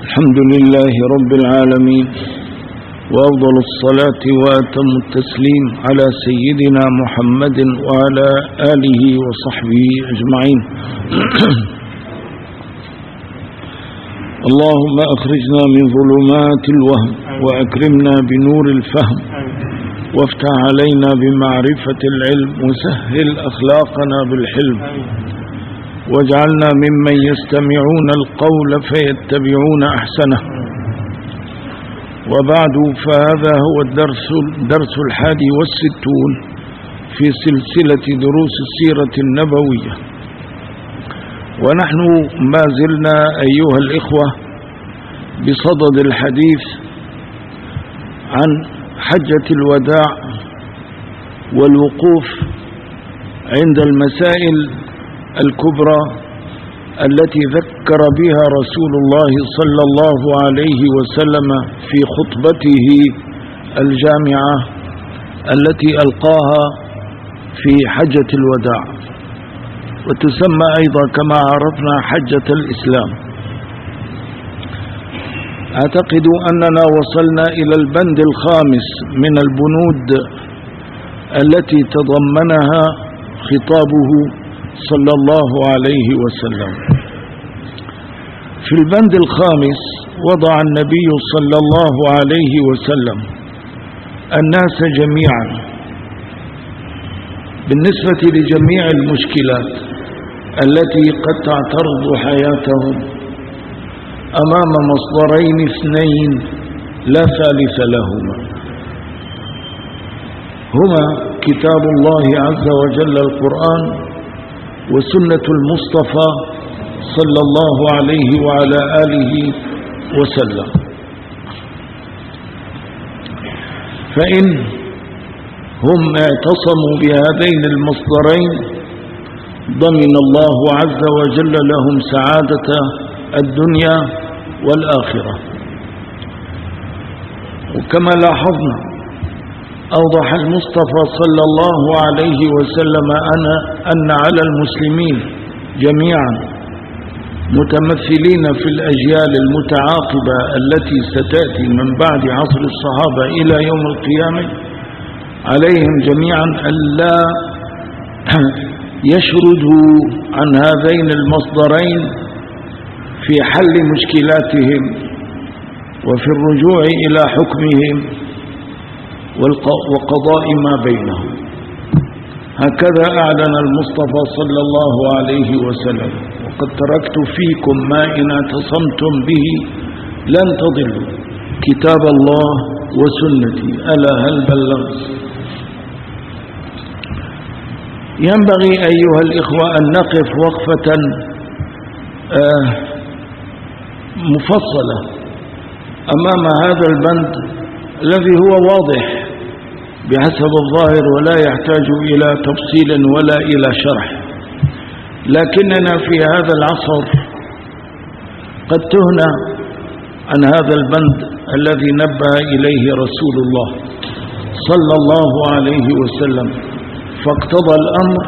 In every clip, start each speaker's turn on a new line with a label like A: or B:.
A: الحمد لله رب العالمين، وأفضل الصلاة وأتم التسليم على سيدنا محمد وعلى آله وصحبه أجمعين. اللهم أخرجنا من ظلمات الوهم وأكرمنا بنور الفهم، وافتح علينا بمعرفة العلم، وسهل أخلاقنا بالحلم، واجعلنا ممن يستمعون القول فيتبعون أحسنه. وبعد، فهذا هو الدرس 61 في سلسلة دروس السيرة النبوية، ونحن ما زلنا أيها الإخوة بصدد الحديث عن حجة الوداع والوقوف عند المسائل الكبرى التي ذكر بها رسول الله صلى الله عليه وسلم في خطبته الجامعة التي ألقاها في حجة الوداع، وتسمى أيضا كما عرفنا حجة الإسلام. أعتقد أننا وصلنا إلى البند الخامس من البنود التي تضمنها خطابه صلى الله عليه وسلم. في البند الخامس وضع النبي صلى الله عليه وسلم الناس جميعا بالنسبة لجميع المشكلات التي قد تعترض حياتهم أمام مصدرين اثنين لا ثالث لهما، هما كتاب الله عز وجل القرآن، وسنة المصطفى صلى الله عليه وعلى آله وسلم. فإن هم اعتصموا بهذين المصدرين ضمن الله عز وجل لهم سعادة الدنيا والآخرة. وكما لاحظنا أوضح المصطفى صلى الله عليه وسلم أن على المسلمين جميعا متمثلين في الأجيال المتعاقبة التي ستأتي من بعد عصر الصحابة إلى يوم القيامة، عليهم جميعا ألا يشردوا عن هذين المصدرين في حل مشكلاتهم وفي الرجوع إلى حكمهم وقضاء ما بينهم. هكذا أعلن المصطفى صلى الله عليه وسلم: وقد تركت فيكم ما إن اعتصمتم به لن تضلوا، كتاب الله وسنتي، ألا هل بلغت؟ ينبغي أيها الإخوة أن نقف وقفة مفصلة أمام هذا البند الذي هو واضح بحسب الظاهر ولا يحتاج إلى تفصيل ولا إلى شرح، لكننا في هذا العصر قد تهنا عن هذا البند الذي نبه إليه رسول الله صلى الله عليه وسلم، فاقتضى الأمر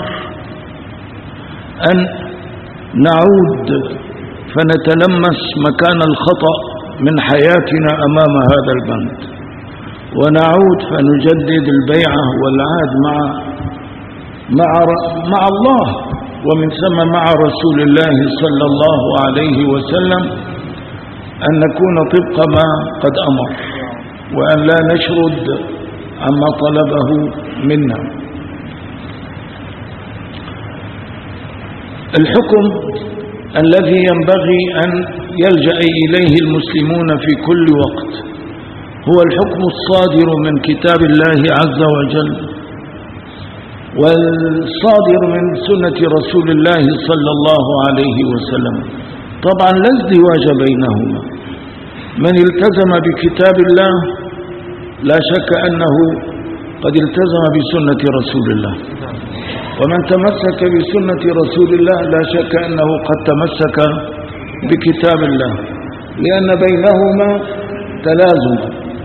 A: أن نعود فنتلمس مكان الخطأ من حياتنا أمام هذا البند، ونعود فنجدد البيعة والعهد مع الله، ومن ثم مع رسول الله صلى الله عليه وسلم، أن نكون طبق ما قد أمر، وأن لا نشرد عما طلبه منا. الحكم الذي ينبغي أن يلجأ إليه المسلمون في كل وقت هو الحكم الصادر من كتاب الله عز وجل والصادر من سنة رسول الله صلى الله عليه وسلم. طبعا لا ازدواج بينهما، من التزم بكتاب الله لا شك أنه قد التزم بسنة رسول الله، ومن تمسك بسنة رسول الله لا شك أنه قد تمسك بكتاب الله، لأن بينهما تلازم،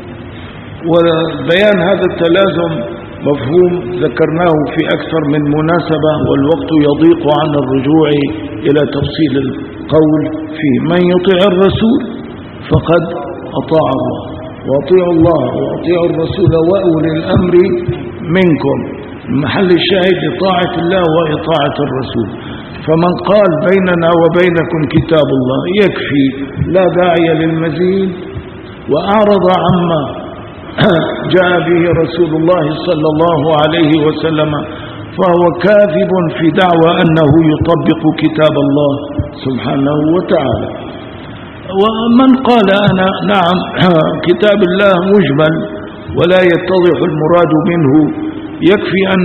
A: وبيان هذا التلازم مفهوم ذكرناه في أكثر من مناسبة، والوقت يضيق عن الرجوع إلى تفصيل القول فيه. من يطع الرسول فقد أطاع الله، وأطيعوا الله وأطيعوا الرسول وأولي الأمر منكم. محل الشاهد إطاعة الله وإطاعة الرسول. فمن قال بيننا وبينكم كتاب الله يكفي لا داعي للمزيد، وأعرض عما جاء به رسول الله صلى الله عليه وسلم، فهو كاذب في دعوى أنه يطبق كتاب الله سبحانه وتعالى. ومن قال أنا نعم كتاب الله مجمل ولا يتضح المراد منه، يكفي أن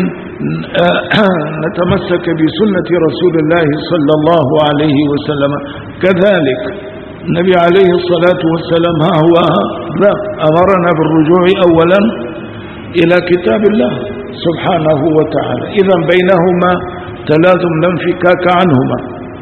A: نتمسك بسنة رسول الله صلى الله عليه وسلم. كذلك النبي عليه الصلاة والسلام هو أمرنا بالرجوع أولا إلى كتاب الله سبحانه وتعالى. إذن بينهما تلازم لا انفكاك عنهما.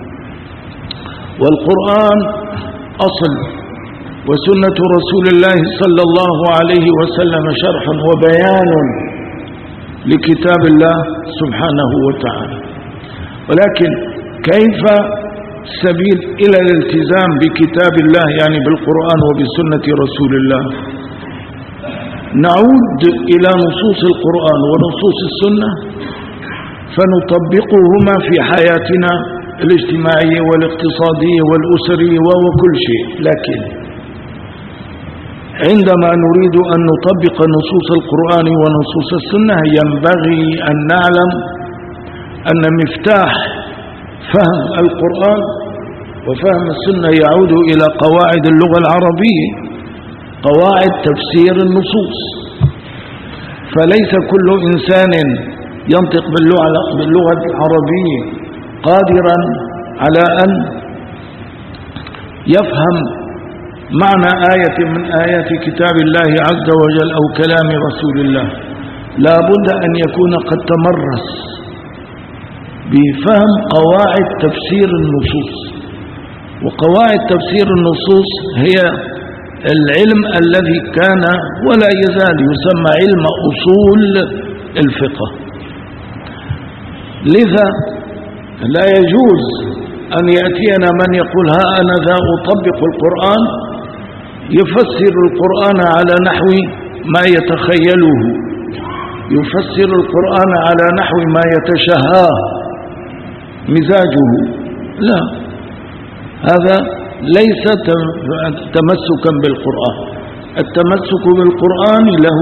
A: والقرآن أصل، وسنة رسول الله صلى الله عليه وسلم شرح وبيان لكتاب الله سبحانه وتعالى. ولكن كيف السبيل إلى الالتزام بكتاب الله يعني بالقرآن وبسنة رسول الله؟ نعود إلى نصوص القرآن ونصوص السنة فنطبقهما في حياتنا الاجتماعية والاقتصادية والأسرية وكل شيء. لكن عندما نريد أن نطبق نصوص القرآن ونصوص السنة ينبغي أن نعلم أن مفتاح فهم القرآن وفهم السنة يعود إلى قواعد اللغة العربية، قواعد تفسير النصوص. فليس كل إنسان ينطق باللغة العربية قادرا على أن يفهم معنى آية من آيات كتاب الله عز وجل أو كلام رسول الله. لا بد أن يكون قد تمرس بفهم قواعد تفسير النصوص. وقواعد تفسير النصوص هي العلم الذي كان ولا يزال يسمى علم أصول الفقه. لذا لا يجوز أن يأتينا من يقول ها أنا ذا أطبق القرآن يفسر القرآن على نحو ما يتخيله، يفسر القرآن على نحو ما يتشهاه مزاجه. لا، هذا ليس تمسكا بالقرآن. التمسك بالقرآن له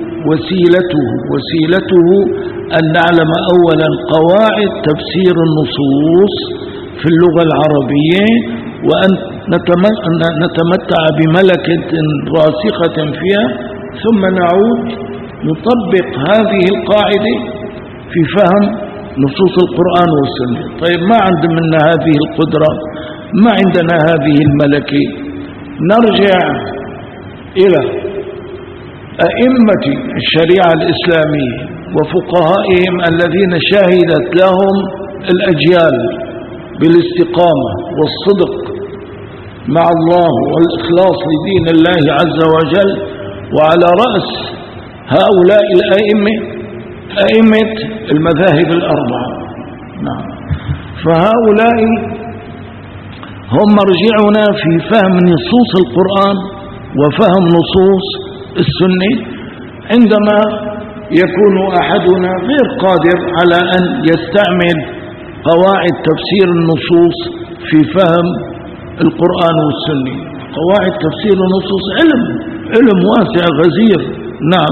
A: وسيلته أن نعلم أولا قواعد تفسير النصوص في اللغة العربية، وأن نتمتع بملكة راسخة فيها، ثم نعود نطبق هذه القاعدة في فهم نصوص القرآن والسنة. طيب ما عندنا هذه القدرة، ما عندنا هذه الملكة، نرجع إلى أئمة الشريعة الإسلامية وفقهائهم الذين شهدت لهم الأجيال بالاستقامة والصدق مع الله والإخلاص لدين الله عز وجل. وعلى رأس هؤلاء الأئمة أئمة المذاهب الأربعة. نعم، فهؤلاء هم مرجعنا في فهم نصوص القرآن وفهم نصوص السنة. عندما يكون أحدنا غير قادر على أن يستعمل قواعد تفسير النصوص في فهم القرآن والسنة. قواعد تفسير النصوص علم واسع غزير. نعم،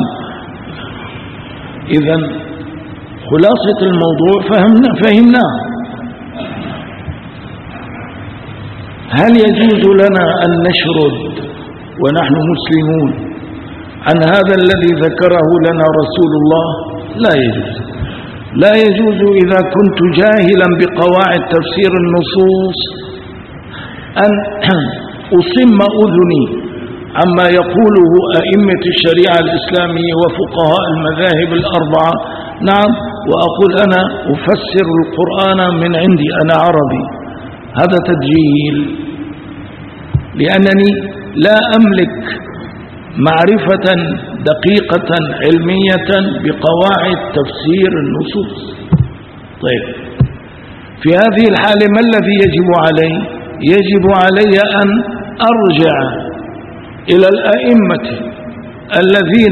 A: إذن خلاصة الموضوع فهمناه. هل يجوز لنا أن نشرد ونحن مسلمون عن هذا الذي ذكره لنا رسول الله؟ لا يجوز. لا يجوز إذا كنت جاهلا بقواعد تفسير النصوص أن أصم أذني عما يقوله أئمة الشريعة الإسلامية وفقهاء المذاهب الأربعة. نعم، وأقول أنا أفسر القرآن من عندي، أنا عربي. هذا تدجيل، لأنني لا أملك معرفة دقيقة علمية بقواعد تفسير النصوص. طيب، في هذه الحالة ما الذي يجب علي؟ يجب علي أن أرجع إلى الأئمة الذين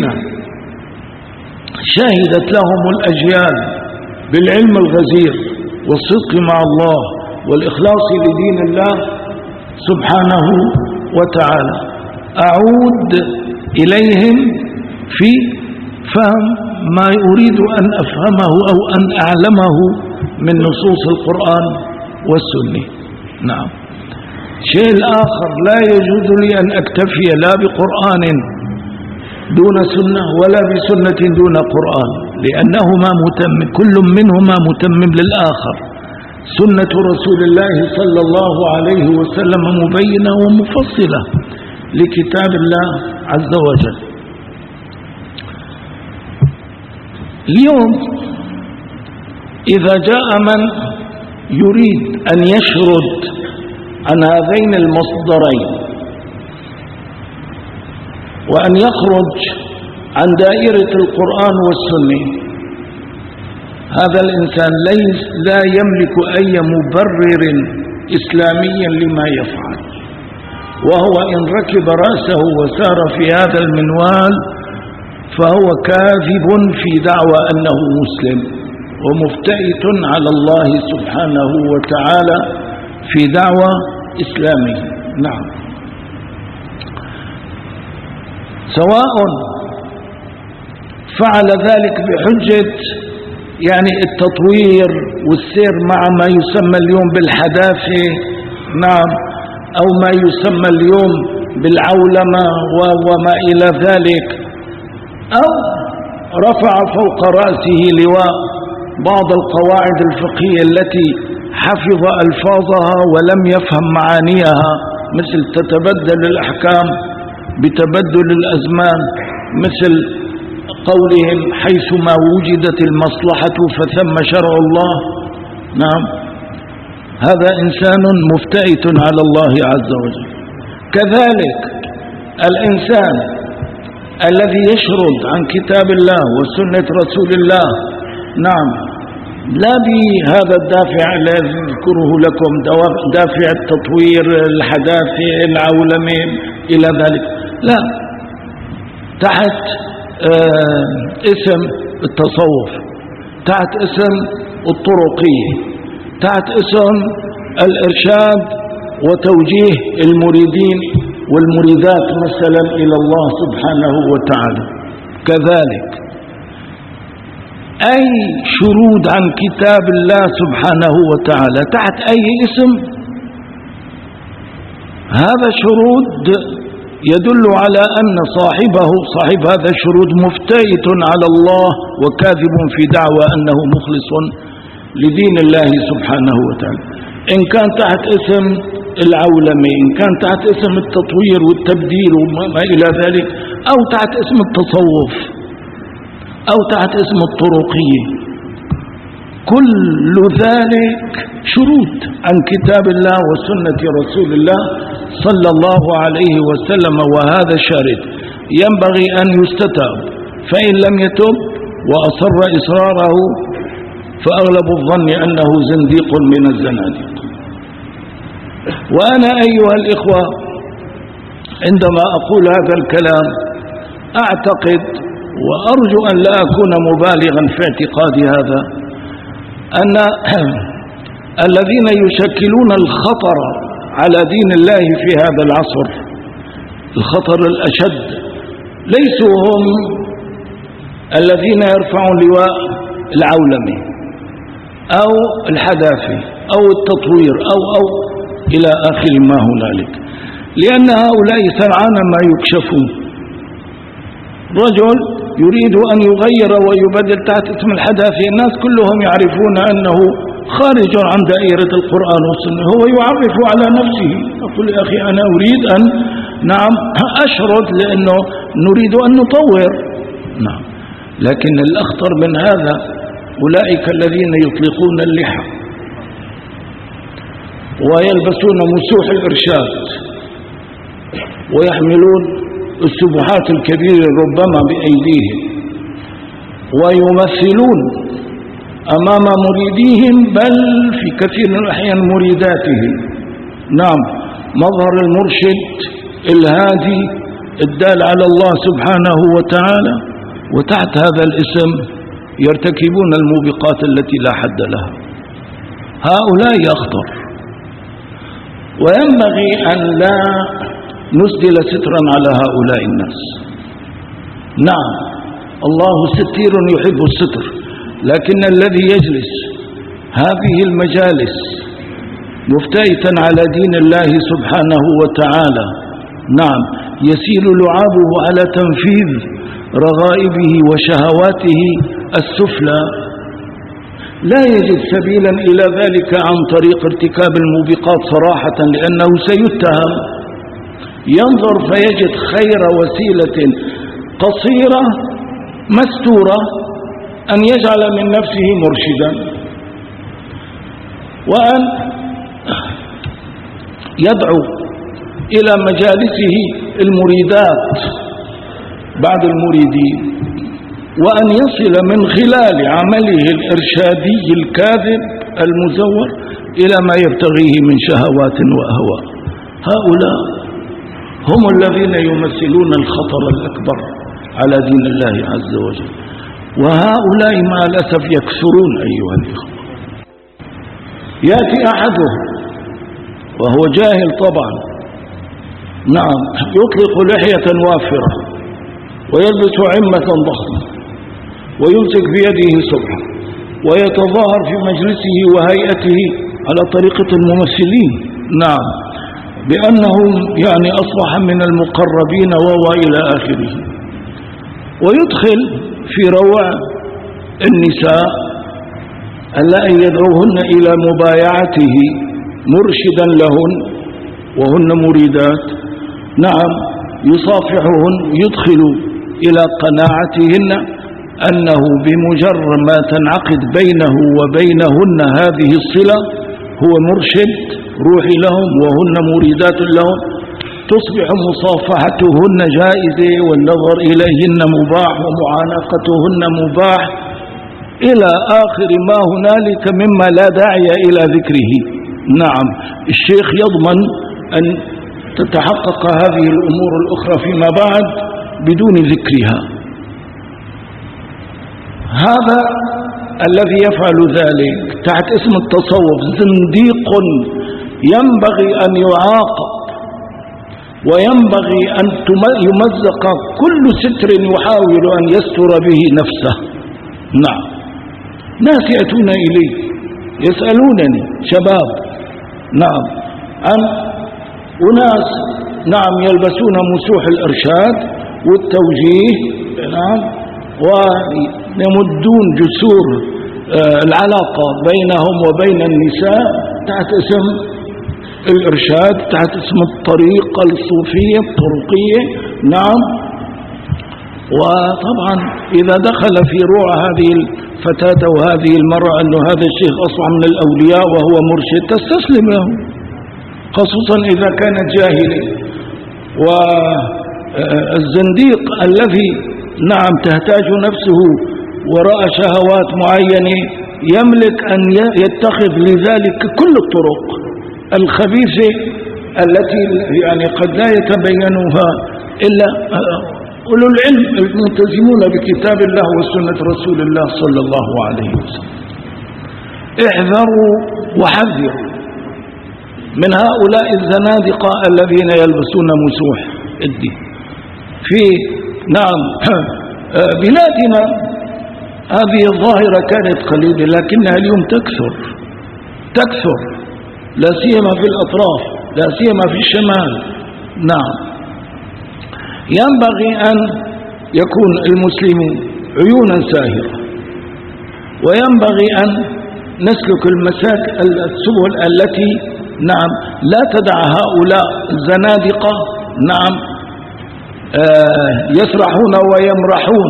A: شهدت لهم الأجيال بالعلم الغزير والصدق مع الله والإخلاص لدين الله سبحانه وتعالى. أعود إليهم في فهم ما أريد أن أفهمه أو أن أعلمه من نصوص القرآن والسنة. نعم. شيء الآخر، لا يجوز لي أن أكتفي لا بقرآن دون سنة ولا بسنة دون قرآن، لأنهما متمم، كل منهما متمم للآخر. سنة رسول الله صلى الله عليه وسلم مبينة ومفصلة لكتاب الله عز وجل. اليوم إذا جاء من يريد أن يشرد عن هذين المصدرين وأن يخرج عن دائرة القرآن والسنة، هذا الإنسان لا يملك أي مبرر إسلامي لما يفعل، وهو إن ركب رأسه وسار في هذا المنوال فهو كاذب في دعوى أنه مسلم ومفتئت على الله سبحانه وتعالى في دعوى إسلامي. نعم. سواء فعل ذلك بحجة يعني التطوير والسير مع ما يسمى اليوم بالحداثة، نعم، أو ما يسمى اليوم بالعولمة وما إلى ذلك، أو رفع فوق رأسه لواء بعض القواعد الفقهية التي حفظ ألفاظها ولم يفهم معانيها، مثل تتبدل الأحكام بتبدل الأزمان، مثل قولهم حيثما وجدت المصلحة فثم شرع الله. نعم، هذا إنسان مفتئت على الله عز وجل. كذلك الإنسان الذي يشرد عن كتاب الله وسنة رسول الله، نعم، لا بهذا الدافع الذي أذكره لكم، دافع التطوير، الحداثة، العولمة إلى ذلك، لا، تحت اسم التصوف، تحت اسم الطرقية، تحت اسم الإرشاد وتوجيه المريدين والمريدات مثلا إلى الله سبحانه وتعالى. كذلك أي شرود عن كتاب الله سبحانه وتعالى تحت أي اسم، هذا شرود يدل على أن صاحب هذا الشرود مفتئت على الله وكاذب في دعوى أنه مخلص لدين الله سبحانه وتعالى، إن كان تحت اسم العولمة، إن كان تحت اسم التطوير والتبديل وما إلى ذلك، أو تحت اسم التصوف، أو تحت اسم الطرقية. كل ذلك شرود عن كتاب الله وسنة رسول الله صلى الله عليه وسلم، وهذا شارد ينبغي أن يستتاب، فإن لم يتب وأصر إصراره فأغلب الظن أنه زنديق من الزناديق. وأنا أيها الإخوة عندما أقول هذا الكلام أعتقد وأرجو أن لا أكون مبالغا في اعتقاد هذا، أن الذين يشكلون الخطر على دين الله في هذا العصر، الخطر الأشد، ليسوا هم الذين يرفعون لواء العولمة أو الحداثة أو التطوير أو إلى آخر ما هنالك، لأن هؤلاء سرعان ما يكشفون. رجل يريد أن يغير ويبدل تحت اسم الحداثة، الناس كلهم يعرفون أنه خارج عن دائرة القرآن والسنة، هو يعرف على نفسه، يقول يا أخي أنا أريد أن نعم أشرد لأنه نريد أن نطور. نعم، لكن الأخطر من هذا أولئك الذين يطلقون اللحى ويلبسون مسوح الإرشاد ويحملون السبحات الكبيرة ربما بأيديهم ويمثلون أمام مريديهم، بل في كثير من الأحيان مريداتهم، نعم، مظهر المرشد الهادي الدال على الله سبحانه وتعالى، وتحت هذا الاسم يرتكبون الموبقات التي لا حد لها. هؤلاء أخطر، وينبغي أن لا نسدل سترا على هؤلاء الناس. نعم الله ستير يحب الستر، لكن الذي يجلس هذه المجالس مفتئتا على دين الله سبحانه وتعالى، نعم يسيل لعابه على تنفيذ رغائبه وشهواته السفلى، لا يجد سبيلا إلى ذلك عن طريق ارتكاب الموبقات صراحة، لأنه سيتهم، ينظر فيجد خير وسيلة قصيرة مستورة أن يجعل من نفسه مرشدا، وأن يدعو إلى مجالسه المريدات بعد المريدين، وأن يصل من خلال عمله الإرشادي الكاذب المزور إلى ما يبتغيه من شهوات وأهواء. هؤلاء هم الذين يمثلون الخطر الأكبر على دين الله عز وجل، وهؤلاء مع الأسف يكثرون أيها الإخوة. يأتي أحدهم وهو جاهل طبعا، نعم يطلق لحية وافرة ويلبس عمة ضخمة ويمسك بيده صبحا ويتظاهر في مجلسه وهيئته على طريقة الممثلين، نعم بأنهم يعني أصبح من المقربين إلى آخره، ويدخل في روع النساء اللائي يدعوهن إلى مبايعته مرشدا لهن وهن مريدات، نعم يصافحهن، يدخل إلى قناعتهن أنه بمجرد ما تنعقد بينه وبينهن هذه الصلة هو مرشد روحي لهم وهن مريدات لهم، تصبح مصافحتهن جائزة والنظر إليهن مباح ومعانقتهن مباح إلى آخر ما هنالك مما لا داعي إلى ذكره. نعم الشيخ يضمن أن تتحقق هذه الأمور الأخرى فيما بعد بدون ذكرها. هذا الذي يفعل ذلك تحت اسم التصوف زنديق ينبغي أن يعاقب، وينبغي أن يمزق كل ستر يحاول أن يستر به نفسه. نعم ناس يأتون إلي يسألونني شباب، نعم عن أناس نعم يلبسون مسوح الإرشاد والتوجيه، نعم ويمدون جسور العلاقة بينهم وبين النساء تحت اسم الإرشاد، تحت اسم الطريقة الصوفية الطرقية، نعم. وطبعا إذا دخل في روع هذه الفتاة وهذه المرأة أنه هذا الشيخ أصبح من الأولياء وهو مرشد تستسلم له، خصوصا إذا كان جاهلا. والزنديق الذي نعم تهتاج نفسه وراء شهوات معينة يملك أن يتخذ لذلك كل الطرق الخبيثة التي يعني قد لا يتبينها إلا أولو العلم الملتزمون بكتاب الله وسنة رسول الله صلى الله عليه وسلم. احذروا وحذروا من هؤلاء الزنادقة الذين يلبسون مسوح الدين. في نعم بلادنا هذه الظاهرة كانت قليلة لكنها اليوم تكثر لا سيما في الأطراف، لا سيما في الشمال. نعم ينبغي أن يكون المسلم عيونا ساهرة، وينبغي أن نسلك السبل التي نعم لا تدع هؤلاء الزنادقة نعم يسرحون ويمرحون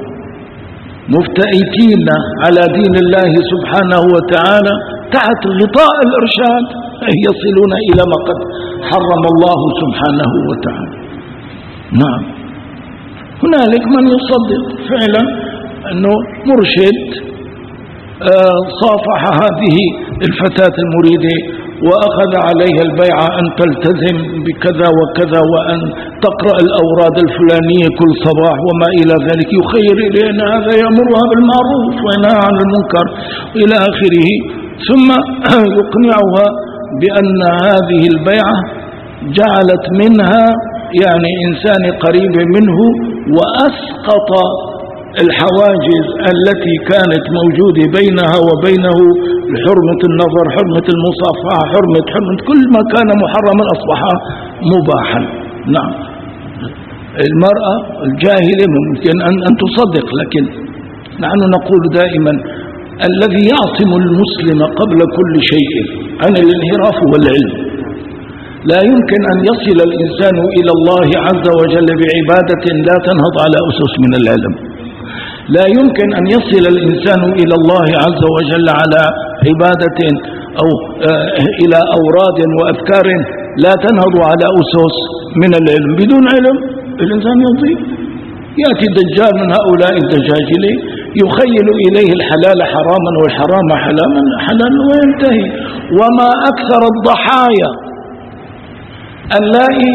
A: مفتئتين على دين الله سبحانه وتعالى تحت غطاء الإرشاد يصلون إلى ما قد حرم الله سبحانه وتعالى. نعم هنالك من يصدق فعلا أنه مرشد صافح هذه الفتاة المريدة وأخذ عليها البيعة أن تلتزم بكذا وكذا وأن تقرأ الأوراد الفلانية كل صباح وما إلى ذلك، يخير إليه أن هذا يأمرها بالمعروف وينهى عن المنكر إلى آخره، ثم يقنعها بأن هذه البيعة جعلت منها يعني إنسان قريب منه، وأسقط الحواجز التي كانت موجودة بينها وبينه، حرمة النظر، حرمة المصافحة، حرمة كل ما كان محرما أصبح مباحا. نعم، المرأة الجاهلة ممكن أن تصدق، لكن نحن نقول دائما الذي يعصم المسلم قبل كل شيء عن الانحراف هو العلم. لا يمكن أن يصل الإنسان إلى الله عز وجل بعبادة لا تنهض على أسس من العلم. لا يمكن أن يصل الإنسان إلى الله عز وجل على عبادة أو إلى أوراد وأذكار لا تنهض على أسس من العلم. بدون علم الإنسان يضيع. يأتي الدجال من هؤلاء الدجاجلة يخيل إليه الحلال حراما والحرام حلالا وينتهي. وما أكثر الضحايا اللائي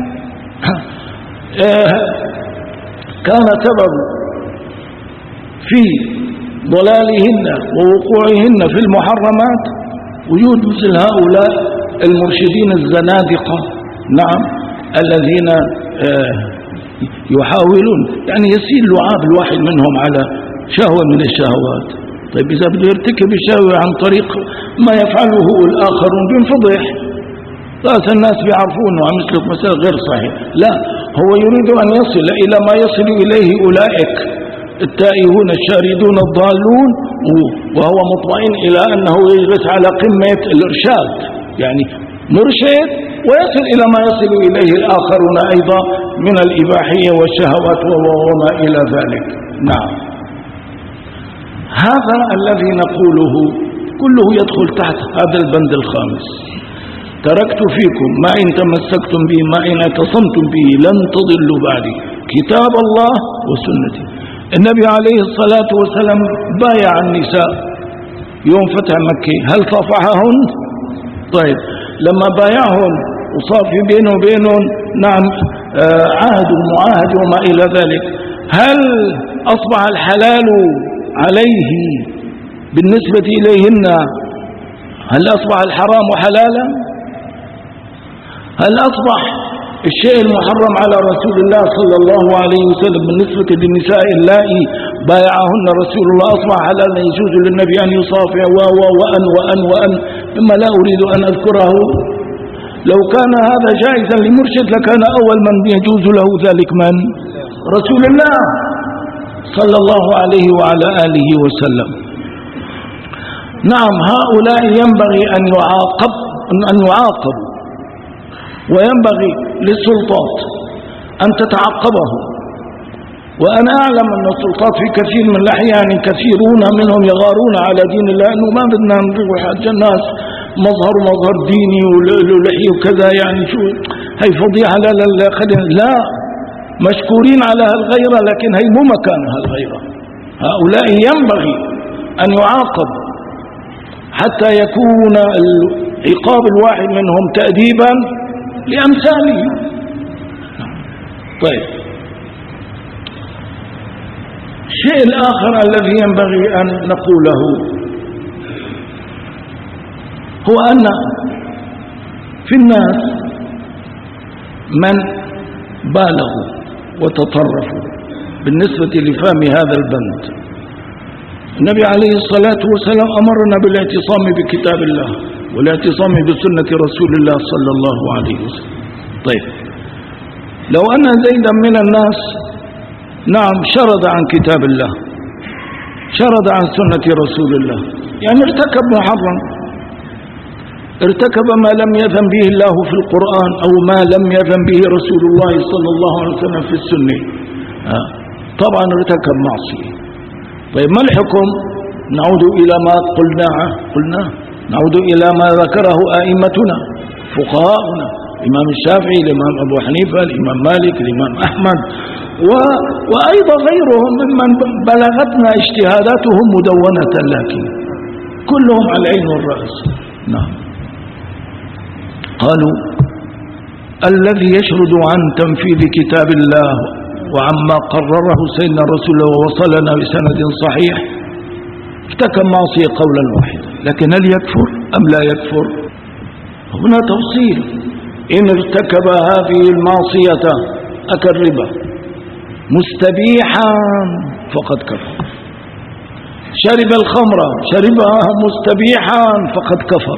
A: كان سبب في ضلالهن ووقوعهن في المحرمات وجود مثل هؤلاء المرشدين الزنادقة. نعم، الذين يحاولون يعني يسيل لعاب الواحد منهم على شهوة من الشهوات. طيب إذا بده يرتكب الشهوة عن طريق ما يفعله الآخرون بينفضح، رأس الناس بيعرفونه عم يسلك مسألة غير صحيح. لا، هو يريد أن يصل إلى ما يصل إليه أولئك التائهون الشاردون الضالون، وهو مطمئن إلى أنه يجلس على قمة الإرشاد، يعني مرشد ويصل إلى ما يصل إليه الآخرون أيضا من الإباحية والشهوات وما إلى ذلك. نعم، هذا الذي نقوله كله يدخل تحت هذا البند الخامس: تركت فيكم ما إن تمسكتم به ما إن اعتصمتم به لن تضلوا بعدي كتاب الله وسنتي. النبي عليه الصلاة والسلام بايع النساء يوم فتح مكة، هل صافحهن؟ طيب، لما بايعهن وصار في بينه وبينهم نعم عهد ومعاهد وما إلى ذلك، هل أصبح الحلال عليه بالنسبة إليهن؟ هل أصبح الحرام حلالا؟ هل أصبح الشيء المحرم على رسول الله صلى الله عليه وسلم بالنسبة للنساء اللائي بايعهن رسول الله أصبح حلالا يجوز للنبي أن يصافح وأن مما لا أريد أن أذكره؟ لو كان هذا جائزا لمرشد لكان أول من يجوز له ذلك من؟ رسول الله صلى الله عليه وعلى آله وسلم. نعم، هؤلاء ينبغي أن يعاقبوا، وينبغي للسلطات أن تتعقبه. وأنا أعلم أن السلطات في كثير من الأحيان كثيرون منهم يغارون على دين الله، أنه ما بدنا نروح الناس مظهر ديني ولحي وكذا، يعني شو هي فضيحة، لا مشكورين على هالغيرة، لكن هي مو مكان هالغيرة. هؤلاء ينبغي أن يعاقب حتى يكون عقاب الواحد منهم تأديبا لأمثاله. طيب، الشيء الآخر الذي ينبغي أن نقوله هو أن في الناس من بالغوا وتطرفوا بالنسبة لفهم هذا البند. النبي عليه الصلاة والسلام أمرنا بالاعتصام بكتاب الله والاعتصام بسنة رسول الله صلى الله عليه وسلم. طيب، لو أن زيدا من الناس نعم شرد عن كتاب الله، شرد عن سنة رسول الله، يعني ارتكب محرم، ارتكب ما لم يذن به الله في القرآن أو ما لم يذن به رسول الله صلى الله عليه وسلم في السنة، طبعا ارتكب معصية. طيب، ما الحكم؟ نعود إلى ما قلنا نعود إلى ما ذكره أئمتنا فقهاؤنا، الإمام الشافعي، الإمام أبو حنيفة، الإمام مالك، الإمام أحمد، وأيضا غيرهم ممن بلغتنا اجتهاداتهم مدونة، لكن كلهم على العين والرأس. نعم، قالوا الذي يشرد عن تنفيذ كتاب الله وعما قرره سيدنا رسول الله ووصلنا بسند صحيح ارتكب معصية قولا واحدا، لكن هل يكفر أم لا يكفر؟ هنا تفصيل. إن ارتكب هذه المعصية أكل ربا مستبيحا فقد كفر، شرب الخمر شربها مستبيحا فقد كفر،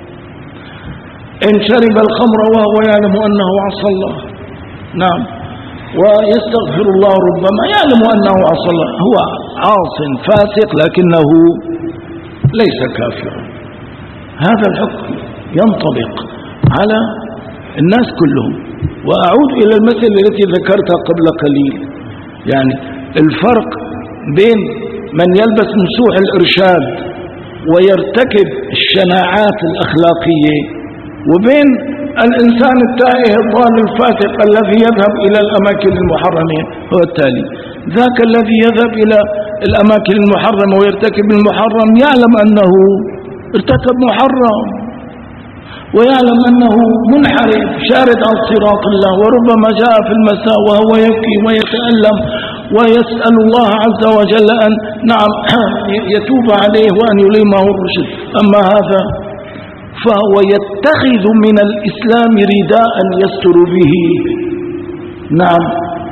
A: إن شرب الخمر وهو يعلم أنه عصى الله، نعم، ويستغفر الله ربما يعلم أنه عصى الله، هو عاص فاسق لكنه ليس كافرا. هذا الحكم ينطبق على الناس كلهم. وأعود إلى المثل التي ذكرتها قبل قليل، يعني الفرق بين من يلبس مسوح الإرشاد ويرتكب الشناعات الأخلاقية وبين الإنسان التائه الضال الفاسق الذي يذهب إلى الأماكن المحرمة هو التالي: ذاك الذي يذهب إلى الأماكن المحرمة ويرتكب المحرم يعلم أنه ارتكب محرم ويعلم أنه منحرف شارد عن صراط الله، وربما جاء في المساء وهو يبكي ويتألم ويسأل الله عز وجل أن نعم يتوب عليه وأن يليمه الرشد. أما هذا فهو يتخذ من الإسلام رداء يستر به نعم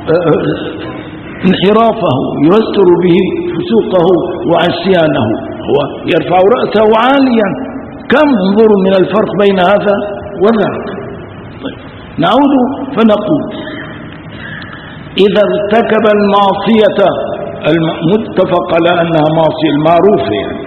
A: انحرافه، يستر به فسوقه وعصيانه، هو يرفع رأسه عاليا. كم انظر من الفرق بين هذا وذاك. طيب نعود فنقول: إذا ارتكب المعصية المتفق على أنها معصية المعروفة يعني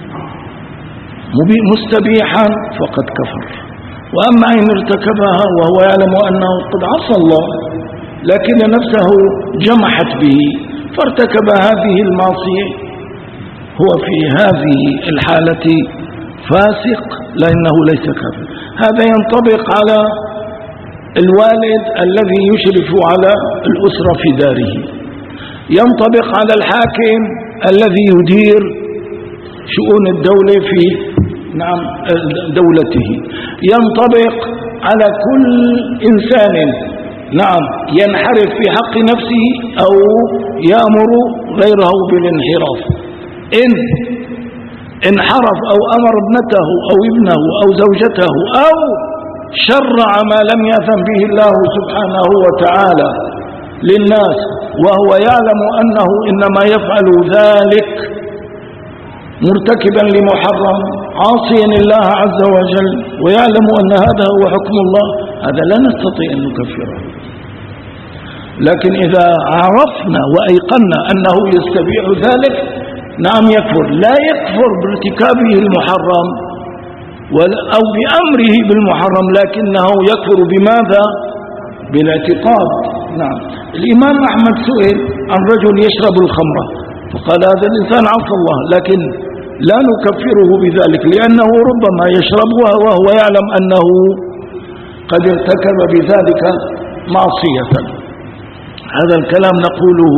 A: مستبيحا فقد كفر. وأما إن ارتكبها وهو يعلم أنه قد عصى الله لكن نفسه جمحت به فارتكب هذه المعصية، هو في هذه الحالة فاسق لأنه ليس كافر. هذا ينطبق على الوالد الذي يشرف على الأسرة في داره، ينطبق على الحاكم الذي يدير شؤون الدولة في نعم دولته، ينطبق على كل إنسان نعم ينحرف في حق نفسه أو يأمر غيره بالانحراف. إن انحرف أو أمر ابنته أو ابنه أو زوجته أو شرع ما لم يأذن به الله سبحانه وتعالى للناس وهو يعلم أنه إنما يفعل ذلك مرتكبا لمحرم عاصيا الله عز وجل ويعلم أن هذا هو حكم الله، هذا لا نستطيع أن نكفره. لكن إذا عرفنا وأيقنا أنه يستبيح ذلك نعم يكفر. لا يكفر بارتكابه المحرم أو بأمره بالمحرم، لكنه يكفر بماذا؟ بالاعتقاد. نعم، الإمام أحمد سئل عن رجل يشرب الخمر فقال هذا الإنسان عصى الله، لكن لا نكفره بذلك لأنه ربما يشربها وهو يعلم أنه قد ارتكب بذلك معصية. هذا الكلام نقوله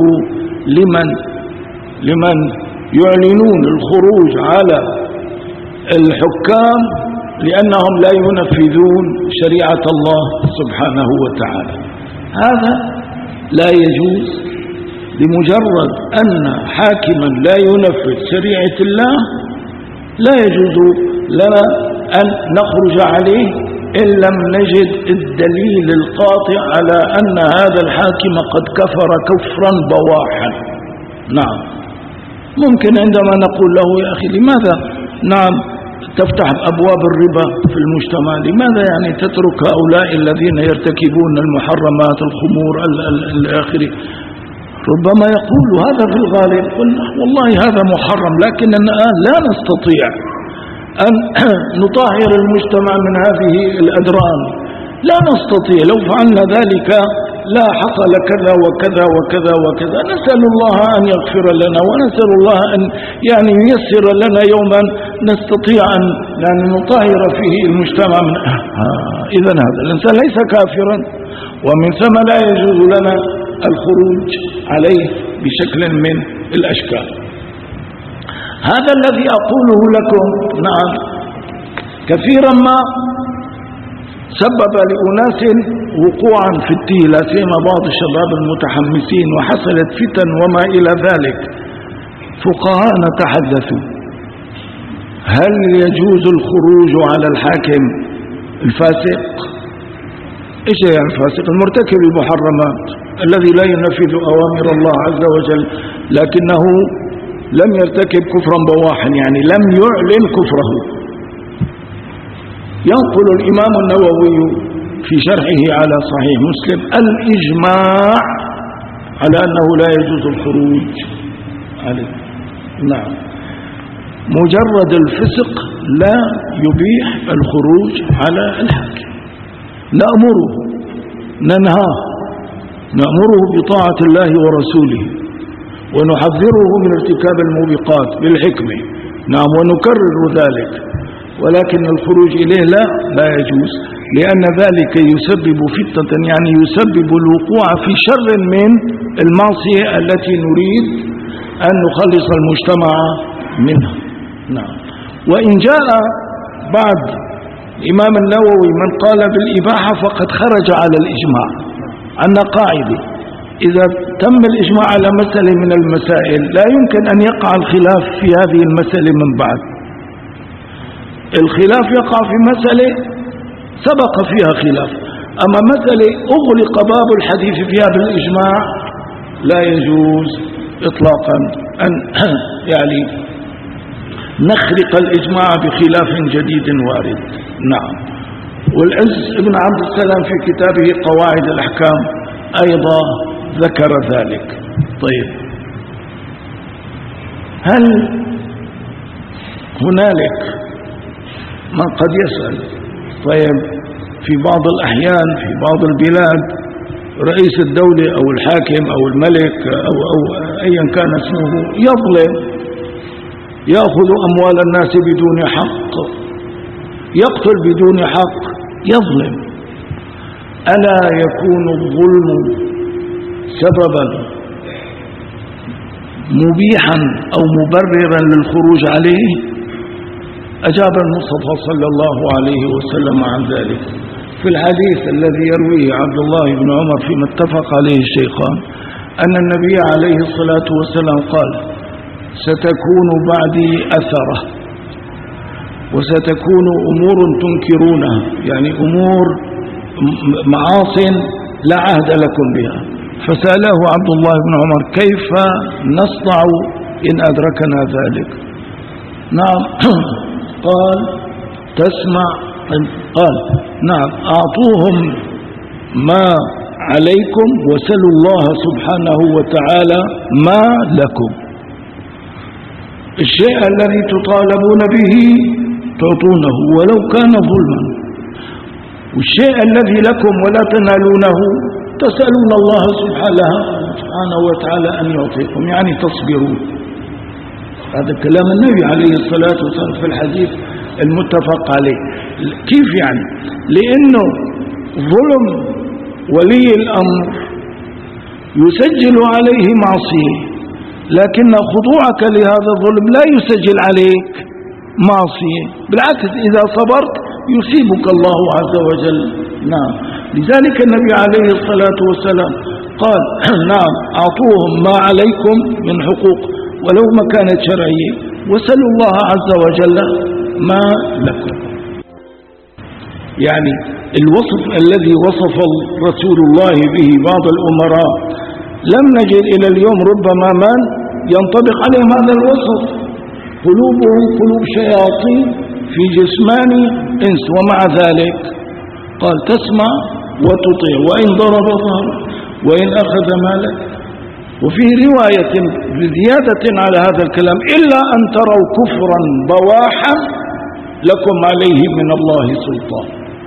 A: لمن يعلنون الخروج على الحكام لأنهم لا ينفذون شريعة الله سبحانه وتعالى. هذا لا يجوز. بمجرد أن حاكما لا ينفذ شريعة الله لا يجوز لنا أن نخرج عليه إن لم نجد الدليل القاطع على أن هذا الحاكم قد كفر كفرا بواحا. نعم، ممكن عندما نقول له يا أخي لماذا نعم تفتح أبواب الربا في المجتمع، لماذا يعني تترك هؤلاء الذين يرتكبون المحرمات الخمور الآخر، ربما يقول هذا في الغالب والله هذا محرم، لكننا الآن لا نستطيع أن نطهر المجتمع من هذه الأدران، لا نستطيع. لو فعلنا ذلك لا حصل كذا وكذا وكذا وكذا. نسأل الله أن يغفر لنا ونسأل الله أن يعني ييسر لنا يوما نستطيع أن يعني نطهر فيه المجتمع من إذن هذا الإنسان ليس كافرا، ومن ثم لا يجوز لنا الخروج عليه بشكل من الأشكال. هذا الذي أقوله لكم. نعم، كثيرا ما سبب لأناس وقوعا في التيه، لا سيما بعض الشباب المتحمسين، وحصلت فتن وما إلى ذلك. فقهاءنا تحدثوا: هل يجوز الخروج على الحاكم الفاسق؟ ايش يعني الفاسق؟ المرتكب المحرمات الذي لا ينفذ أوامر الله عز وجل، لكنه لم يرتكب كفرا بواحا، يعني لم يعلن كفره. ينقل الإمام النووي في شرحه على صحيح مسلم الإجماع على أنه لا يجوز الخروج عليه. نعم، مجرد الفسق لا يبيح الخروج على الحاكم. نأمره، ننهاه، نأمره بطاعة الله ورسوله، ونحذره من ارتكاب الموبقات بالحكمة. نعم، ونكرر ذلك، ولكن الخروج إليه لا يجوز، لأن ذلك يسبب فتنة، يعني يسبب الوقوع في شر من المعصية التي نريد أن نخلص المجتمع منها. نعم. وإن جاء بعد الإمام النووي من قال بالإباحة فقد خرج على الإجماع. عندنا قاعدة: إذا تم الإجماع على مسألة من المسائل لا يمكن أن يقع الخلاف في هذه المسألة من بعد. الخلاف يقع في مسألة سبق فيها خلاف، أما مسألة أغلق باب الحديث فيها بالإجماع لا يجوز إطلاقا أن يعني نخلق الإجماع بخلاف جديد وارد. نعم. والعز بن عبد السلام في كتابه قواعد الأحكام أيضا ذكر ذلك. طيب، هل هنالك من قد يسأل: طيب في بعض الأحيان في بعض البلاد رئيس الدولة أو الحاكم أو الملك أو أيا كان اسمه يظلم، يأخذ أموال الناس بدون حق، يقتل بدون حق، يظلم، ألا يكون الظلم سببا مبيحا أو مبررا للخروج عليه؟ أجاب المصطفى صلى الله عليه وسلم عن ذلك في الحديث الذي يرويه عبد الله بن عمر فيما اتفق عليه الشيخان، أن النبي عليه الصلاة والسلام قال: ستكون بعدي أثرة، وستكون أمور تنكرونها، يعني أمور معاصٍ لا عهد لكم بها. فسأله عبد الله بن عمر: كيف نصنع إن أدركنا ذلك؟ نعم. قال: تسمع. قال: نعم، أعطوهم ما عليكم وسلوا الله سبحانه وتعالى ما لكم. الشيء الذي تطالبون به تعطونه ولو كان ظلما، والشيء الذي لكم ولا تنالونه تسألون الله سبحانه وتعالى أن يعطيكم، يعني تصبرون. هذا كلام النبي عليه الصلاة والسلام في الحديث المتفق عليه. كيف يعني؟ لأنه ظلم ولي الأمر يسجل عليه معصية، لكن خضوعك لهذا الظلم لا يسجل عليك معصية، بالعكس إذا صبرت يصيبك الله عز وجل. نعم. لذلك النبي عليه الصلاة والسلام قال: نعم، أعطوهم ما عليكم من حقوق ولو ما كانت شرعية، وسلوا الله عز وجل ما لكم. يعني الوصف الذي وصف رسول الله به بعض الأمراء لم نجد إلى اليوم ربما من ينطبق عليهم هذا الوصف. قلوبهم قلوب شياطين في جسمان إنس، ومع ذلك قال: تسمع وتطيع وإن ضرب ظهر وإن أخذ مالك. وفي رواية بزيادة على هذا الكلام: إلا أن تروا كفرا بواحا لكم عليه من الله سلطان.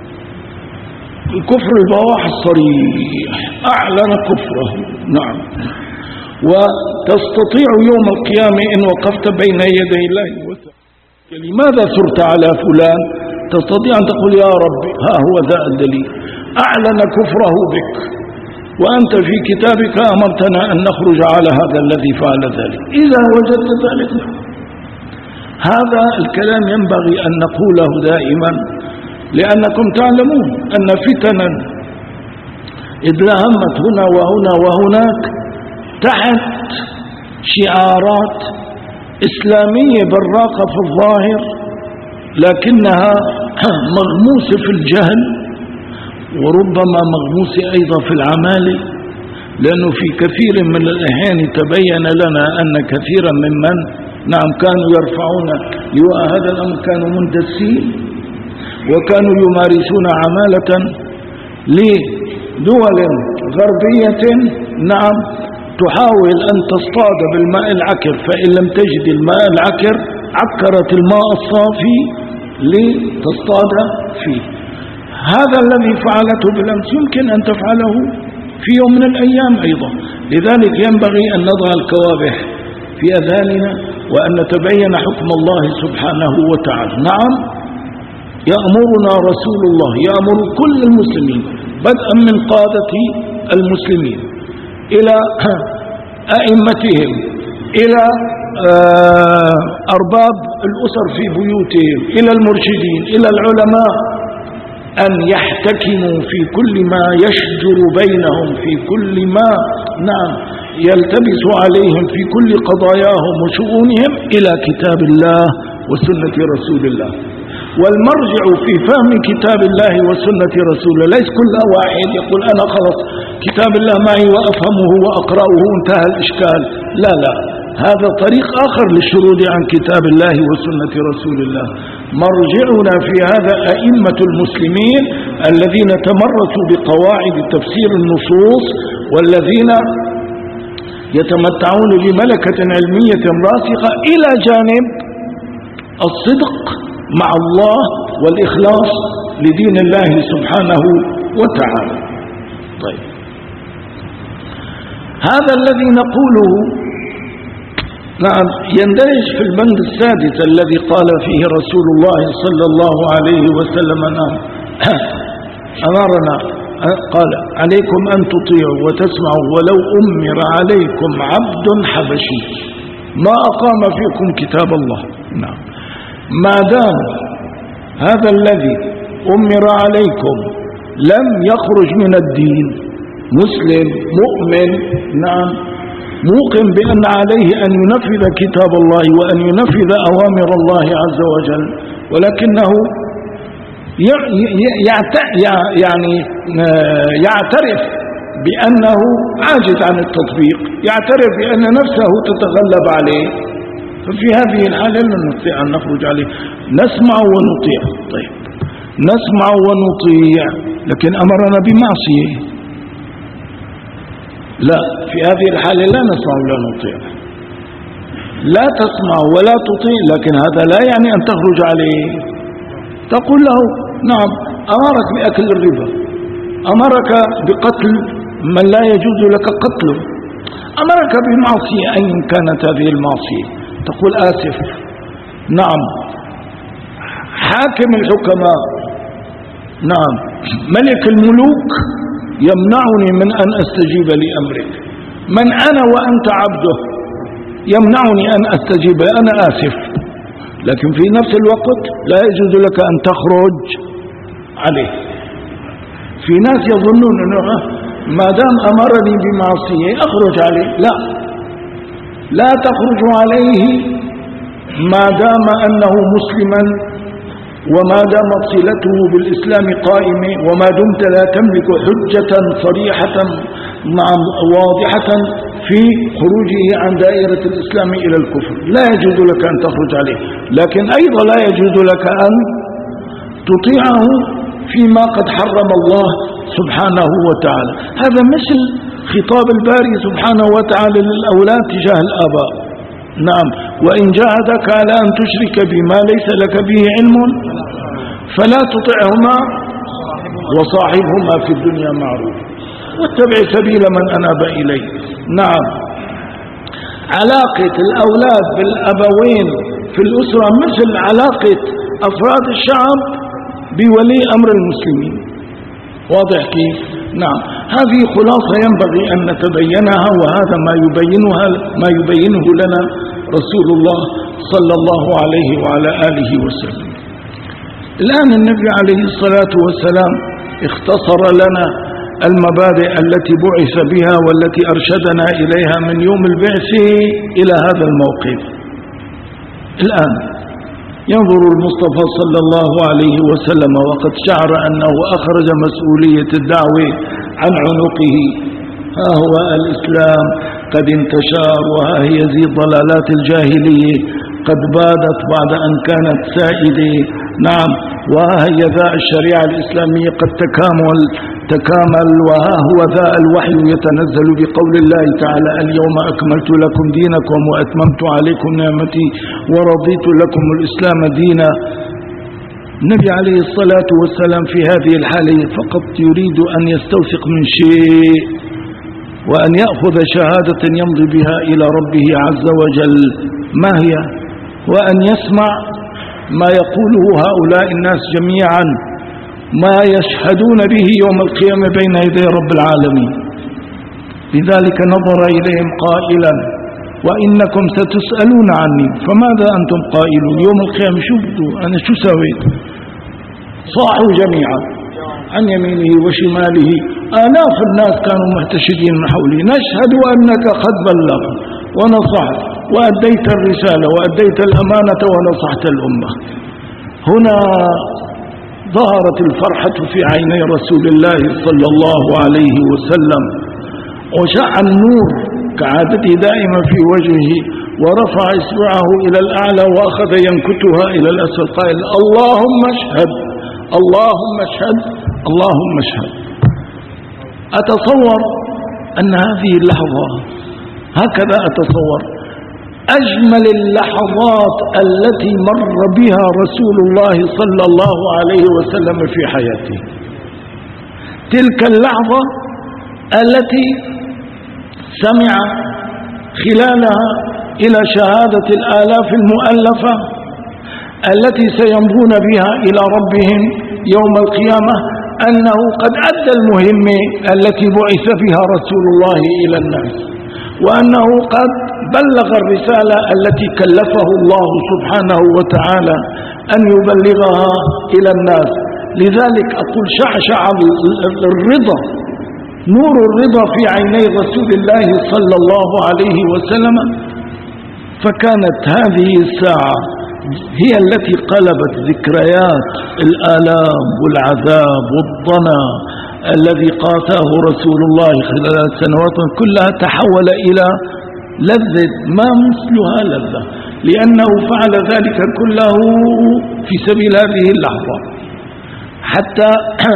A: الكفر البواح الصريح أعلن كفره. نعم. وتستطيع يوم القيامة إن وقفت بين يدي الله لماذا ثرت على فلان؟ تستطيع أن تقول: يا رب ها هو ذا الدليل، أعلن كفره بك، وأنت في كتابك أمرتنا أن نخرج على هذا الذي فعل ذلك. إذا وجدت ذلك، هذا الكلام ينبغي أن نقوله دائما لأنكم تعلمون أن فتنا إذ لهمت هنا وهنا وهناك تحت شعارات إسلامية براقة في الظاهر، لكنها مغموسة في الجهل، وربما مغموسة أيضا في العمالة، لأنه في كثير من الأحيان تبين لنا أن كثيرا ممن كانوا يرفعون لواء هذا الأمر كانوا مندسين، وكانوا يمارسون عمالة لدول غربية تحاول أن تصطاد بالماء العكر، فإن لم تجد الماء العكر عكرت الماء الصافي لتصطاد فيه. هذا الذي فعلته بالأمس يمكن أن تفعله في يوم من الأيام أيضا. لذلك ينبغي أن نضع الكوابح في أذهاننا وأن نتبين حكم الله سبحانه وتعالى. نعم، يأمرنا رسول الله، يأمر كل المسلمين بدءا من قادة المسلمين إلى أئمتهم، إلى أرباب الأسر في بيوتهم، إلى المرشدين، إلى العلماء، أن يحتكموا في كل ما يشجر بينهم، في كل ما يلتبس عليهم في كل قضاياهم وشؤونهم إلى كتاب الله وسنة رسول الله. والمرجع في فهم كتاب الله وسنة رسوله ليس كل واحد يقول أنا خلص كتاب الله معي وأفهمه وأقرأه انتهى الإشكال. لا لا، هذا طريق آخر للشرود عن كتاب الله وسنة رسول الله. مرجعنا في هذا أئمة المسلمين الذين تمرسوا بقواعد تفسير النصوص، والذين يتمتعون بملكة علمية راسخة إلى جانب الصدق مع الله والإخلاص لدين الله سبحانه وتعالى. طيب، هذا الذي نقوله يندرج في البند السادس الذي قال فيه رسول الله صلى الله عليه وسلم أمرنا، قال عليكم أن تطيعوا وتسمعوا ولو أمر عليكم عبد حبشي ما أقام فيكم كتاب الله. نعم، ما دام هذا الذي أمر عليكم لم يخرج من الدين، مسلم مؤمن موقن بأن عليه أن ينفذ كتاب الله وأن ينفذ أوامر الله عز وجل، ولكنه يعترف بأنه عاجز عن التطبيق، يعترف بأن نفسه تتغلب عليه، ففي هذه الحالة لا نستطيع أن نخرج عليه. نسمع ونطيع. طيب، نسمع ونطيع، لكن أمرنا بمعصية، لا، في هذه الحالة لا نسمع ولا نطيع. لا تسمع ولا تطيع، لكن هذا لا يعني أن تخرج عليه. تقول له نعم، أمرك بأكل الربا، أمرك بقتل من لا يجوز لك قتله، أمرك بمعصية أي كانت هذه المعصية، تقول آسف. نعم، حاكم الحكماء، نعم، ملك الملوك يمنعني من أن أستجيب لأمرك. من أنا وأنت عبده يمنعني أن أستجيب، أنا آسف، لكن في نفس الوقت لا يجوز لك أن تخرج عليه. في ناس يظنون أنه ما دام أمرني بمعصية أخرج عليه. لا، لا تخرج عليه ما دام أنه مسلما، وما دامت صلته بالإسلام قائمة، وما دمت لا تملك حجة صريحة واضحة في خروجه عن دائرة الإسلام إلى الكفر، لا يجوز لك أن تخرج عليه. لكن أيضا لا يجوز لك أن تطيعه فيما قد حرم الله سبحانه وتعالى. هذا مثل خطاب الباري سبحانه وتعالى للأولاد تجاه الآباء. نعم، وإن جاهدك على أن تشرك بما ليس لك به علم فلا تطعهما وصاحبهما في الدنيا معروف واتبع سبيل من أناب إلي. نعم، علاقة الأولاد بالأبوين في الأسرة مثل علاقة أفراد الشعب بولي أمر المسلمين. واضح كيف؟ نعم، هذه خلاصة ينبغي أن نتبينها، وهذا ما يبينه لنا رسول الله صلى الله عليه وعلى آله وسلم. الآن النبي عليه الصلاة والسلام اختصر لنا المبادئ التي بعث بها والتي أرشدنا إليها من يوم البعث إلى هذا الموقف. الآن ينظر المصطفى صلى الله عليه وسلم وقد شعر أنه أخرج مسؤولية الدعوة عن عنقه. ها هو الإسلام قد انتشر، وها هي ذي ضلالات الجاهلية قد بادت بعد أن كانت سائدة. نعم، وها هي ذا الشريعة الإسلامية قد تكامل، وها هو ذا الوحي يتنزل بقول الله تعالى: اليوم أكملت لكم دينكم وأتممت عليكم نعمتي ورضيت لكم الإسلام دينا. النبي عليه الصلاة والسلام في هذه الحالة فقط يريد أن يستوثق من شيء، وأن يأخذ شهادة يمضي بها إلى ربه عز وجل. ما هي؟ وأن يسمع ما يقوله هؤلاء الناس جميعا، ما يشهدون به يوم القيامة بين يدي رب العالمين. لذلك نظر إليهم قائلا: وإنكم ستسألون عني فماذا أنتم قائلون؟ يوم القيامة شو بدو أنا شو سويت؟ صاحوا جميعا عن يمينه وشماله، آلاف الناس كانوا محتشدين من حوله: نشهد أنك قد بلغت ونصحت وأديت الرسالة وأديت الأمانة ونصحت الأمة. هنا ظهرت الفرحة في عيني رسول الله صلى الله عليه وسلم، وشع النور كعادته دائما في وجهه، ورفع إصبعه إلى الأعلى وأخذ ينكتها إلى الأسفل قائل: اللهم اشهد، اللهم اشهد، اللهم اشهد. أتصور أن هذه اللحظة، هكذا أتصور أجمل اللحظات التي مر بها رسول الله صلى الله عليه وسلم في حياته، تلك اللحظة التي سمع خلالها إلى شهادة الآلاف المؤلفة التي سيمضون بها إلى ربهم يوم القيامة أنه قد أدى المهمة التي بعث بها رسول الله إلى الناس، وأنه قد بلغ الرسالة التي كلفه الله سبحانه وتعالى أن يبلغها إلى الناس. لذلك أقول شعشع الرضا، نور الرضا في عيني رسول الله صلى الله عليه وسلم. فكانت هذه الساعة هي التي قلبت ذكريات الآلام والعذاب والضنا الذي قاساه رسول الله خلال السنوات كلها، تحول إلى لذة ما مثلها لذة، لأنه فعل ذلك كله في سبيل هذه اللحظة حتى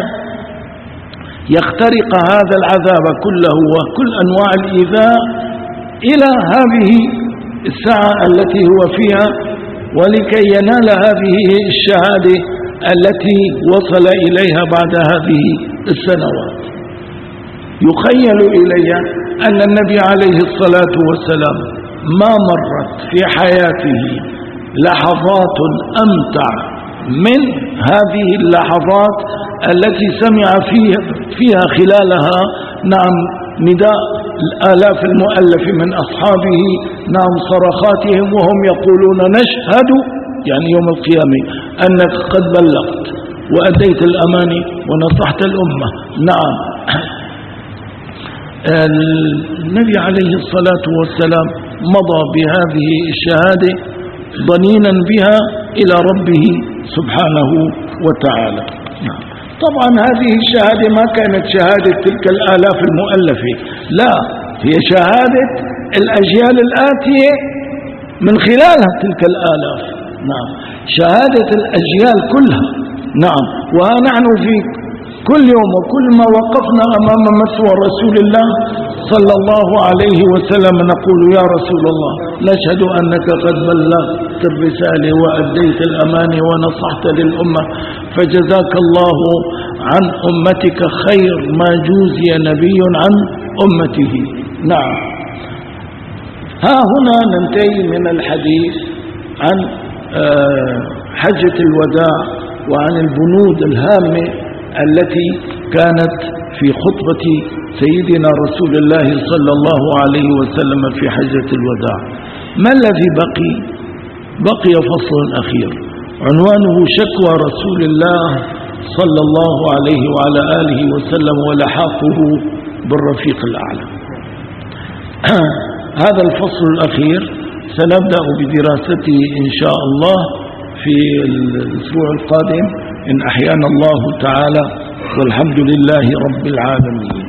A: يخترق هذا العذاب كله وكل أنواع الإيذاء إلى هذه الساعة التي هو فيها، ولكي ينال هذه الشهادة التي وصل إليها بعد هذه السنوات. يخيل إلي أن النبي عليه الصلاة والسلام ما مرت في حياته لحظات أمتع من هذه اللحظات التي سمع فيها خلالها نعم نداء الآلاف المؤلف من أصحابه، نعم صرخاتهم وهم يقولون: نشهد، يعني يوم القيامة، أنك قد بلغت وأديت الأمانة ونصحت الأمة. نعم، النبي عليه الصلاة والسلام مضى بهذه الشهادة ضنينا بها إلى ربه سبحانه وتعالى. نعم. طبعا هذه الشهادة ما كانت شهادة تلك الآلاف المؤلفة، لا، هي شهادة الأجيال الآتية من خلالها تلك الآلاف. نعم، شهادة الأجيال كلها. نعم، ونحن في كل يوم وكل ما وقفنا أمام مثوى رسول الله صلى الله عليه وسلم نقول: يا رسول الله، نشهد أنك قد بلغت الرسالة وأديت الأمانة ونصحت للأمة، فجزاك الله عن أمتك خير ما جوزي نبي عن أمته. نعم، ها هنا ننتهي من الحديث عن حجة الوداع وعن البنود الهامة التي كانت في خطبة سيدنا رسول الله صلى الله عليه وسلم في حجة الوداع. ما الذي بقي؟ بقي فصل أخير، عنوانه شكوى رسول الله صلى الله عليه وعلى آله وسلم ولحاقه بالرفيق الأعلى. هذا الفصل الأخير سنبدأ بدراسته إن شاء الله في الأسبوع القادم إن أحيانا الله تعالى، والحمد لله رب العالمين.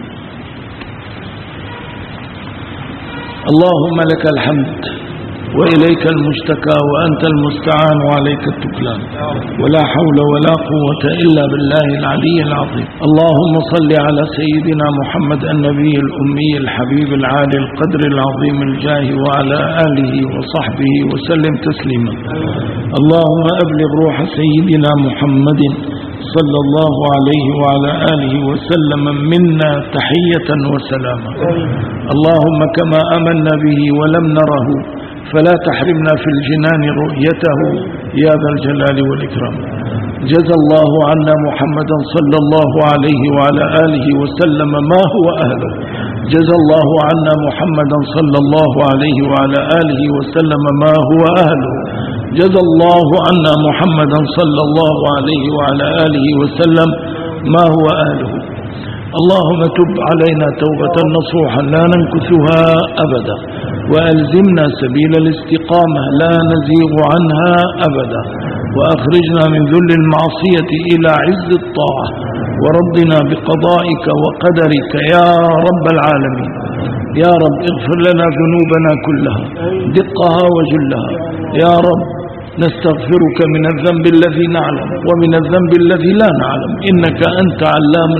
A: اللهم لك الحمد وإليك المشتكى وأنت المستعان وعليك التكلان، ولا حول ولا قوة إلا بالله العلي العظيم. اللهم صل على سيدنا محمد النبي الأمي الحبيب العالي القدر العظيم الجاه وعلى آله وصحبه وسلم تسليما. اللهم أبلغ روح سيدنا محمد صلى الله عليه وعلى آله وسلم منا تحية وسلاما. اللهم كما آمنا به ولم نره فلا تحرمنا في الجنان رؤيته يا ذا الجلال والإكرام. جزى الله عنا محمدا صلى الله عليه وعلى آله وسلم ما هو أهله. جزى الله عنا محمدا صلى الله عليه وعلى آله وسلم ما هو أهله. جزى الله عنا محمدا صلى الله عليه وعلى آله وسلم ما هو أهله. اللهم تب علينا توبة نصوحا لا ننكثها أبدا، وألزمنا سبيل الاستقامة لا نزيغ عنها أبدا، وأخرجنا من ذل المعصية إلى عز الطاعة، وردنا بقضائك وقدرك يا رب العالمين. يا رب اغفر لنا ذنوبنا كلها دقها وجلها. يا رب نستغفرك من الذنب الذي نعلم ومن الذنب الذي لا نعلم، إنك أنت علام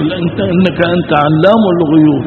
A: الغيوب.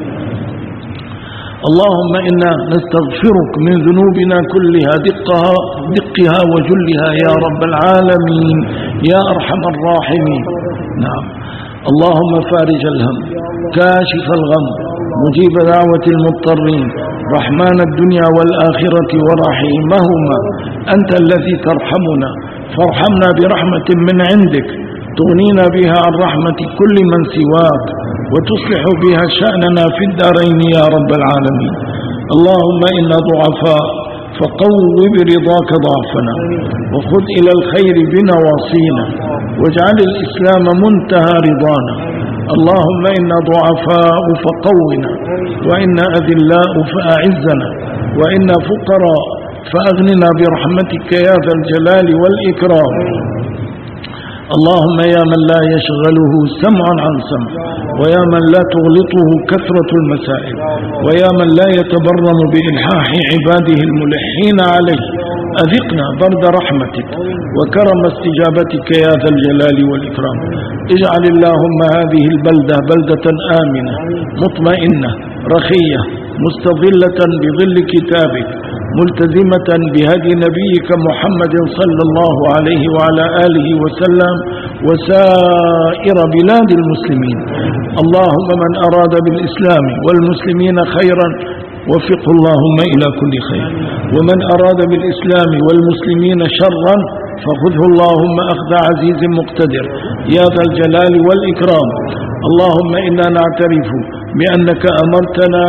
A: اللهم إنا نستغفرك من ذنوبنا كلها دقها وجلها يا رب العالمين يا أرحم الراحمين. نعم. اللهم فارج الهم، كاشف الغم، مجيب دعوة المضطرين، رحمن الدنيا والآخرة ورحيمهما. أنت الذي ترحمنا، فارحمنا برحمة من عندك تغنينا بها عن رحمة كل من سواك، وتصلح بها شأننا في الدارين يا رب العالمين. اللهم إنا ضعفاء فقو برضاك ضعفنا، وخذ إلى الخير بنواصينا، واجعل الإسلام منتهى رضانا. اللهم إنا ضعفاء فقونا، وإنا أذلاء فأعزنا، وإنا فقراء فأغننا برحمتك يا ذا الجلال والإكرام. اللهم يا من لا يشغله سمع عن سمع، ويا من لا تغلطه كثرة المسائل، ويا من لا يتبرم بإلحاح عباده الملحين عليه، أذقنا برد رحمتك وكرم استجابتك يا ذا الجلال والإكرام. اجعل اللهم هذه البلدة بلدة آمنة مطمئنة رخية مستظلة بظل كتابك، ملتزمة بهدي نبيك محمد صلى الله عليه وعلى آله وسلم، وسائر بلاد المسلمين. اللهم من أراد بالإسلام والمسلمين خيرا وفقه اللهم إلى كل خير، ومن أراد بالإسلام والمسلمين شرا فخذه اللهم أخذ عزيز مقتدر يا ذا الجلال والإكرام. اللهم إنا نعترف بأنك أمرتنا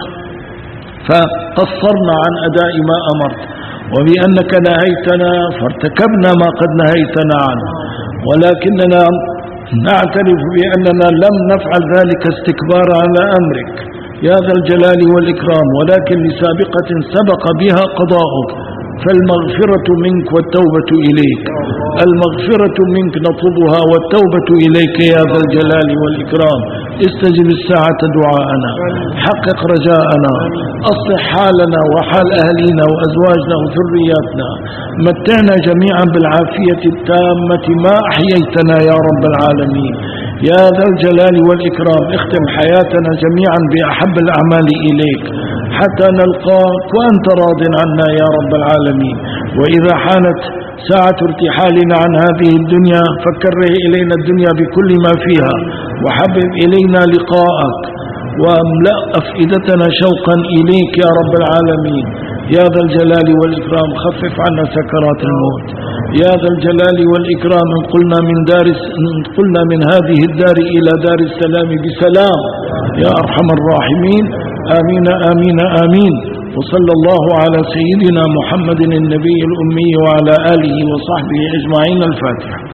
A: فقصرنا عن أداء ما أمرت، وبأنك نهيتنا فارتكبنا ما قد نهيتنا عنه، ولكننا نعترف بأننا لم نفعل ذلك استكبارا على أمرك يا ذا الجلال والإكرام، ولكن لسابقة سبق بها قضاؤك. فالمغفرة منك والتوبة إليك، المغفرة منك نطلبها والتوبة إليك يا ذا الجلال والإكرام. استجب الساعة دعاءنا، حقق رجاءنا، أصلح حالنا وحال أهلنا وأزواجنا وذرياتنا، متعنا جميعا بالعافية التامة ما أحييتنا يا رب العالمين يا ذا الجلال والإكرام. اختم حياتنا جميعا بأحب الأعمال إليك حتى نلقاك وأنت راض عنا يا رب العالمين. وإذا حانت ساعة ارتحالنا عن هذه الدنيا فكره إلينا الدنيا بكل ما فيها، وحبب إلينا لقاءك، واملأ أفئدتنا شوقا إليك يا رب العالمين يا ذا الجلال والإكرام. خفف عنا سكرات الموت يا ذا الجلال والإكرام. قلنا من هذه الدار إلى دار السلام بسلام يا أرحم الراحمين. آمين آمين آمين. وصلى الله على سيدنا محمد النبي الأمي وعلى آله وصحبه أجمعين. الفاتحة.